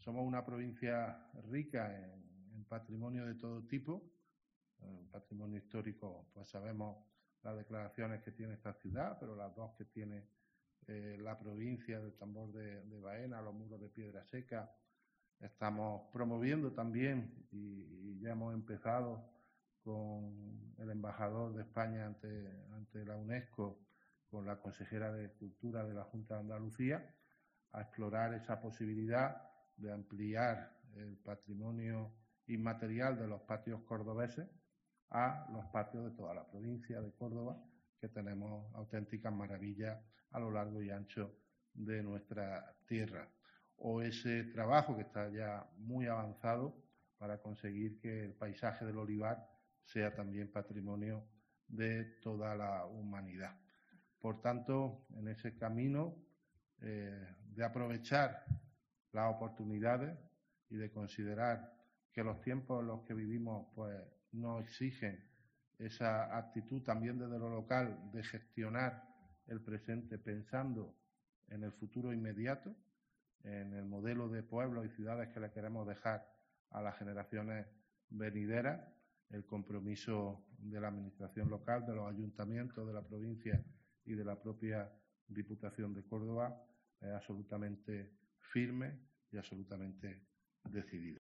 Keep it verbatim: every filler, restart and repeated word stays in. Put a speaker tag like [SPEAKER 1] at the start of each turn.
[SPEAKER 1] somos una provincia rica en, en patrimonio de todo tipo. En patrimonio histórico, pues sabemos las declaraciones que tiene esta ciudad, pero las dos que tiene eh, la provincia del tambor de, de Baena, los muros de piedra seca. Estamos promoviendo también, y, y ya hemos empezado con el embajador de España ante, ante la UNESCO, con la consejera de Cultura de la Junta de Andalucía, a explorar esa posibilidad de ampliar el patrimonio inmaterial de los patios cordobeses a los patios de toda la provincia de Córdoba, que tenemos auténticas maravillas a lo largo y ancho de nuestra tierra. O ese trabajo que está ya muy avanzado para conseguir que el paisaje del olivar sea también patrimonio de toda la humanidad. Por tanto, en ese camino eh, de aprovechar las oportunidades y de considerar que los tiempos en los que vivimos pues, nos exigen esa actitud también desde lo local de gestionar el presente pensando en el futuro inmediato, en el modelo de pueblos y ciudades que le queremos dejar a las generaciones venideras, el compromiso de la administración local, de los ayuntamientos de la provincia y de la propia Diputación de Córdoba es absolutamente firme y absolutamente decidido.